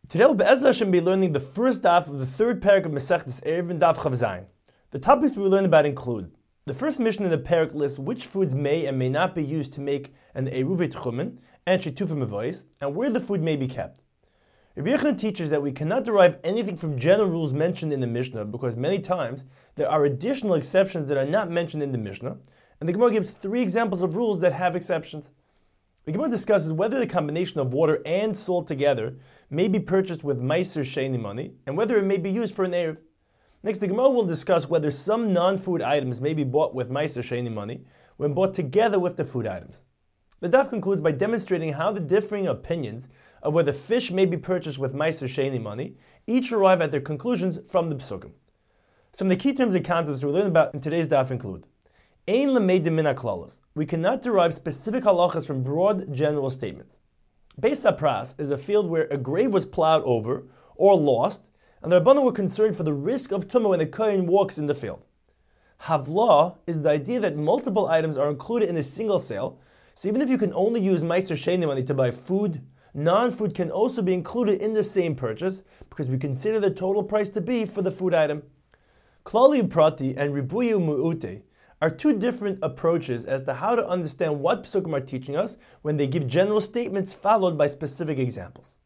Today we'll Be'ez Hashem be learning the first daf of the third parak of Masechtas Eruvin Daf Chav Zayin. The topics we will learn about include: the first mission in the parak lists which foods may and may not be used to make an Eruv Tchumen and Shitufim Mevois, and where the food may be kept. Rabbi Yochanan teaches that we cannot derive anything from general rules mentioned in the Mishnah because many times there are additional exceptions that are not mentioned in the Mishnah, and the Gemara gives 3 examples of rules that have exceptions. The Gemara discusses whether the combination of water and salt together may be purchased with Meiser Sheni money, and whether it may be used for an Erev. Next, the Gemara will discuss whether some non-food items may be bought with Meiser Sheni money when bought together with the food items. The daf concludes by demonstrating how the differing opinions of whether fish may be purchased with Meiser Sheni money each arrive at their conclusions from the Psukim. Some of the key terms and concepts we learn about in today's daf include: Ein lemeidim min haklalos. We cannot derive specific halachas from broad general statements. Beis Sapras is a field where a grave was plowed over or lost, and the Rabbanan were concerned for the risk of tumah when the kohen walks in the field. Havlah is the idea that multiple items are included in a single sale, so even if you can only use Meiser Sheni money to buy food, non-food can also be included in the same purchase because we consider the total price to be for the food item. Klali Uprati and Ribuyu Mu'ute are 2 different approaches as to how to understand what Psukim are teaching us when they give general statements followed by specific examples.